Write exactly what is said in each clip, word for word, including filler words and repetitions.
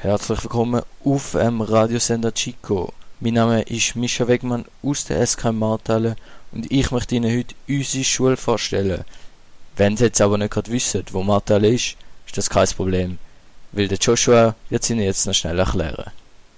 Herzlich willkommen auf dem Radiosender Chico. Mein Name ist Mischa Wegmann aus der S K M Martale und ich möchte Ihnen heute unsere Schule vorstellen. Wenn Sie jetzt aber nicht gerade wissen, wo Martale ist, ist das kein Problem, weil der Joshua wird es Ihnen jetzt noch schnell erklären.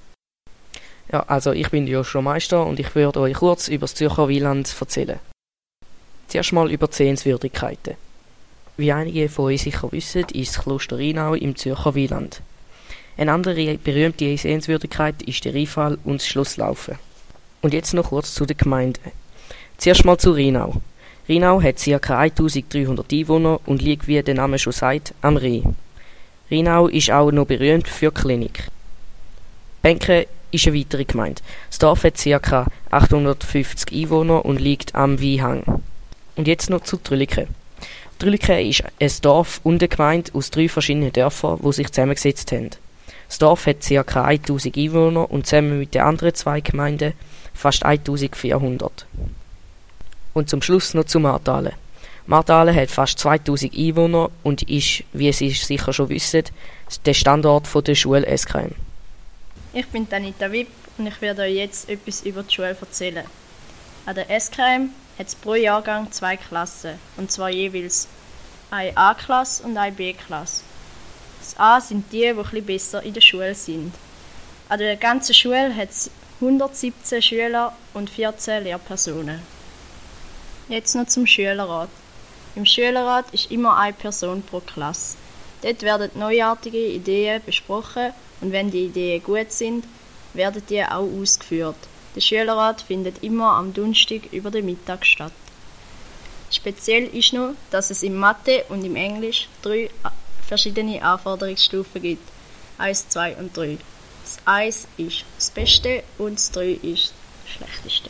Ja, also ich bin Joshua Meister und ich würde euch kurz über das Zürcher Wieland erzählen. Zuerst mal über die Sehenswürdigkeiten. Wie einige von euch sicher wissen, ist das Kloster Rhinau im Zürcher Wieland. Eine andere berühmte Sehenswürdigkeit ist der Rheinfall und das Schloss Laufen. Und jetzt noch kurz zu den Gemeinden. Zuerst mal zu Rhinau. Rhinau hat ca. eintausenddreihundert Einwohner und liegt, wie der Name schon sagt, am Rhein. Rhinau ist auch noch berühmt für die Klinik. Benken ist eine weitere Gemeinde. Das Dorf hat ca. achthundertfünfzig Einwohner und liegt am Weinhang. Und jetzt noch zu Trüliken. Trüliken ist ein Dorf und eine Gemeinde aus drei verschiedenen Dörfern, die sich zusammengesetzt haben. Das Dorf hat ca. tausend Einwohner und zusammen mit den anderen zwei Gemeinden fast eintausendvierhundert. Und zum Schluss noch zu Martale. Martale hat fast zweitausend Einwohner und ist, wie Sie sicher schon wissen, der Standort der Schule S K M. Ich bin Anita Wipp und ich werde euch jetzt etwas über die Schule erzählen. An der S K M hat es pro Jahrgang zwei Klassen, und zwar jeweils eine A-Klasse und eine B-Klasse. Das A sind die, die etwas besser in der Schule sind. An der ganzen Schule hat es hundertsiebzehn Schüler und vierzehn Lehrpersonen. Jetzt noch zum Schülerrat. Im Schülerrat ist immer eine Person pro Klasse. Dort werden neuartige Ideen besprochen und wenn die Ideen gut sind, werden die auch ausgeführt. Der Schülerrat findet immer am Donnerstag über den Mittag statt. Speziell ist noch, dass es im Mathe und im Englisch drei verschiedene Anforderungsstufen gibt. eins, zwei und drei. Das eins ist das Beste und das drei ist das Schlechteste.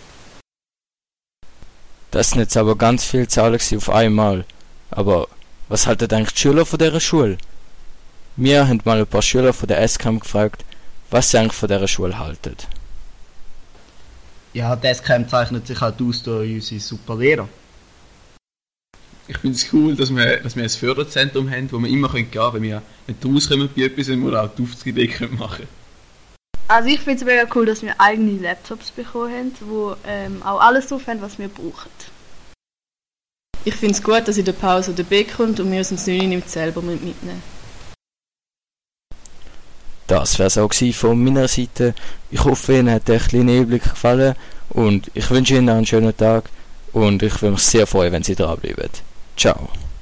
Das sind jetzt aber ganz viele Zahlen auf einmal. Aber was halten eigentlich die Schüler von dieser Schule? Wir haben mal ein paar Schüler von der S K M gefragt, was sie eigentlich von dieser Schule halten. Ja, die S K M zeichnet sich halt aus durch unsere super Lehrer. Ich finde es cool, dass wir, dass wir ein Förderzentrum haben, wo wir immer gehen können, wenn wir nicht rauskommen bei etwas, oder auch die Aufzugidee machen können. Also ich finde es mega cool, dass wir eigene Laptops bekommen haben, die ähm, auch alles drauf haben, was wir brauchen. Ich finde es gut, dass in der Pause der B kommt und wir uns das neun nicht selber mitnehmen. Das wäre es auch von meiner Seite. Ich hoffe, Ihnen hat der kleine Einblick gefallen und ich wünsche Ihnen einen schönen Tag und ich würde mich sehr freuen, wenn Sie dranbleiben. Ciao.